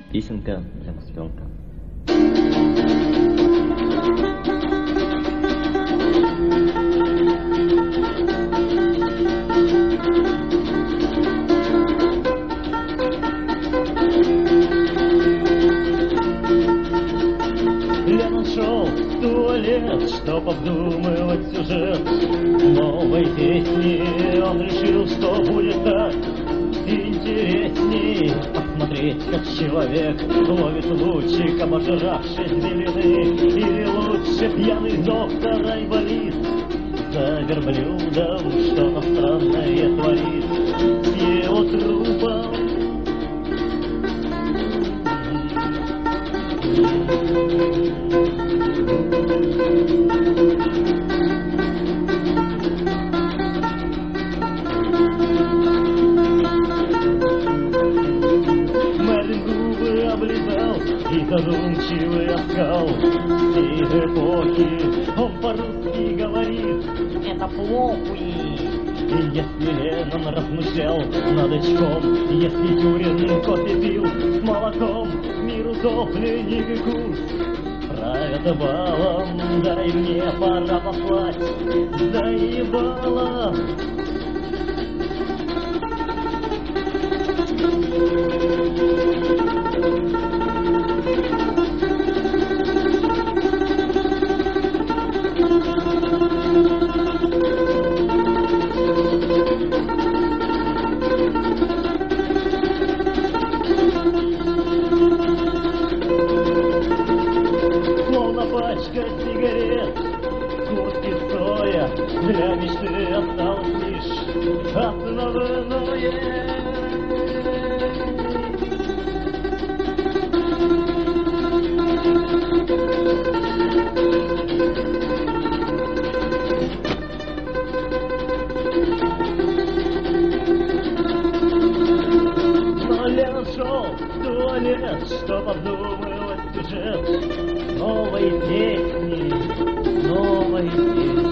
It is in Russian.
Песенка для мастенка. Я нашел туалет, чтоб обдумывать сюжет новой песни. Он решил, что будет так интересней посмотреть, как человек ловит лучик, обожравшись белины. Или лучше пьяный доктор Айболит за верблюдом что-то странное творит с его трупом. Мерлин губы облизал и задумчивый оскал их эпохи. Он по-русски говорит: это плохуи. И если Леннон размышлял над очком, если Тюрин кофе пил с молоком, миру топленник и куст правят балом. Дай мне, пора послать, заебало. Словно пачка сигарет, куртки стоя, для мечты осталось лишь основное. Но Леннон шел в туалет, чтоб обдумывать сюжет новой песни, новой песни.